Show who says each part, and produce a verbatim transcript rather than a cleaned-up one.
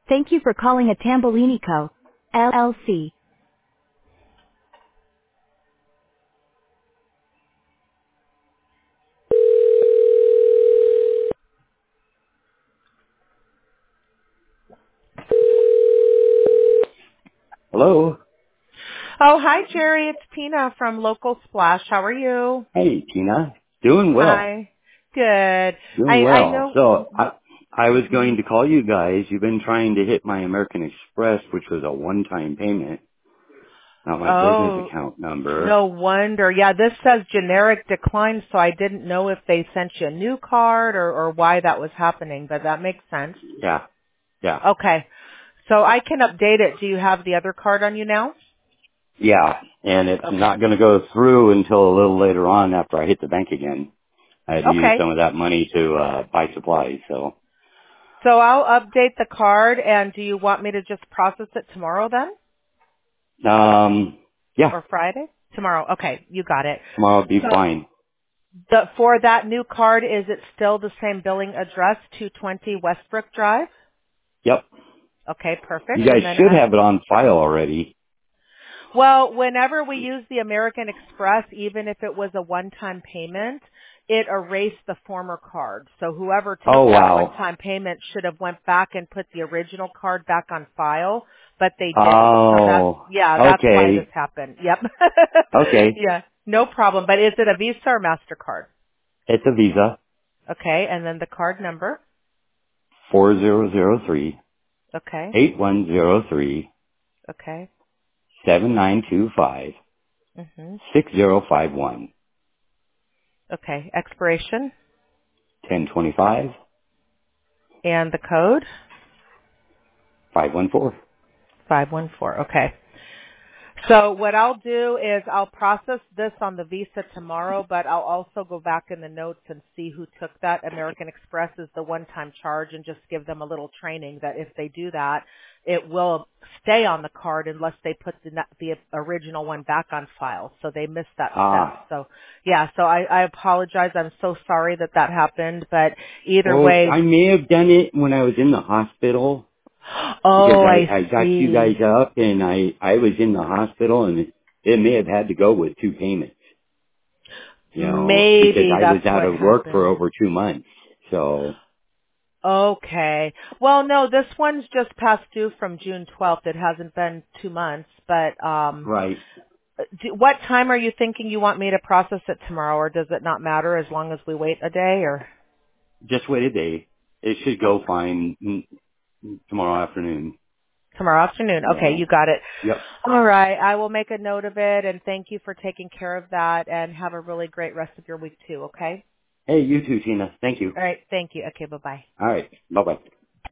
Speaker 1: Thank you for calling a Tambolini Co. L L C. Hello.
Speaker 2: Oh, hi, Jerry. It's Tina from Local Splash. How are you?
Speaker 1: Hey, Tina. Doing well.
Speaker 2: Hi. Good.
Speaker 1: Doing
Speaker 2: I I
Speaker 1: well.
Speaker 2: know.
Speaker 1: So I I was
Speaker 2: Mhm.
Speaker 1: going to call you guys. You've been trying to hit my American Express, which was a one-time payment, not my business
Speaker 2: Oh,
Speaker 1: account number.
Speaker 2: no wonder. Yeah, this says generic decline, so I didn't know if they sent you a new card or or why that was happening, but that makes sense.
Speaker 1: Yeah. Yeah.
Speaker 2: Okay. So I can update it. Do you have the other card on you now?
Speaker 1: Yeah. And it's
Speaker 2: Okay.
Speaker 1: not going to go through until a little later on after I hit the bank again. I had to use
Speaker 2: Okay.
Speaker 1: some of that money to uh buy supplies, so
Speaker 2: So I'll update the card, and do you want me to just process it tomorrow then?
Speaker 1: um yeah,
Speaker 2: Or Friday? Tomorrow. Okay, you got it.
Speaker 1: tomorrow will be
Speaker 2: So
Speaker 1: fine.
Speaker 2: the, for that new card, is it still the same billing address, two twenty Westbrook Drive?
Speaker 1: Yep.
Speaker 2: Okay,
Speaker 1: You
Speaker 2: perfect.
Speaker 1: guys
Speaker 2: And then,
Speaker 1: should
Speaker 2: uh,
Speaker 1: have it on file already.
Speaker 2: well, whenever we use the American Express, even if it was a one-time payment, it erased the former card. So whoever
Speaker 1: Oh
Speaker 2: took that
Speaker 1: wow.
Speaker 2: one-time payment should have went back and put the original card back on file, but they didn't. So that's,
Speaker 1: Oh,
Speaker 2: yeah, that's why this
Speaker 1: okay.
Speaker 2: happened. Yep.
Speaker 1: Okay.
Speaker 2: Yeah, no problem. But is it a Visa or MasterCard?
Speaker 1: It's a Visa.
Speaker 2: Okay, and then the card number.
Speaker 1: Four zero zero three
Speaker 2: Okay,
Speaker 1: eight one zero three
Speaker 2: okay.
Speaker 1: seven nine two five
Speaker 2: Mhm.
Speaker 1: six zero five one
Speaker 2: Okay, expiration
Speaker 1: ten twenty five
Speaker 2: and the code
Speaker 1: five one four.
Speaker 2: five one four. Okay. So what I'll do is I'll process this on the Visa tomorrow, but I'll also go back in the notes and see who took that. American Express is the one-time charge, and just give them a little training that if they do that, it will stay on the card unless they put the, the original one back on file. So they missed that step.
Speaker 1: Ah.
Speaker 2: So yeah, so I, I apologize. I'm so sorry that that happened, but either
Speaker 1: Well,
Speaker 2: way.
Speaker 1: I may have done it when I was in the hospital because
Speaker 2: Oh,
Speaker 1: I,
Speaker 2: I
Speaker 1: I got you guys
Speaker 2: see.
Speaker 1: up and I, I was in the hospital and it, it may have had to go with two payments, you know, because
Speaker 2: Maybe
Speaker 1: I was
Speaker 2: that's
Speaker 1: out
Speaker 2: what
Speaker 1: of work for
Speaker 2: happened.
Speaker 1: over two months. So,
Speaker 2: Okay. Well, no, this one's just past due from June twelfth. It hasn't been two months, but um,
Speaker 1: right.
Speaker 2: do, what time are you thinking you want me to process it tomorrow, or does it not matter as long as we wait a day, or
Speaker 1: Just wait a day. It should
Speaker 2: oh,
Speaker 1: go fine mm, tomorrow afternoon.
Speaker 2: tomorrow afternoon?
Speaker 1: You
Speaker 2: Okay,
Speaker 1: know.
Speaker 2: you got it.
Speaker 1: Yep.
Speaker 2: All right, I will make a note of it, and thank you for taking care of that, and have a really great rest of your week too. Okay.
Speaker 1: Hey, you too, Tina. Thank you.
Speaker 2: All right. Thank you. Okay. Bye bye.
Speaker 1: All right. Bye bye.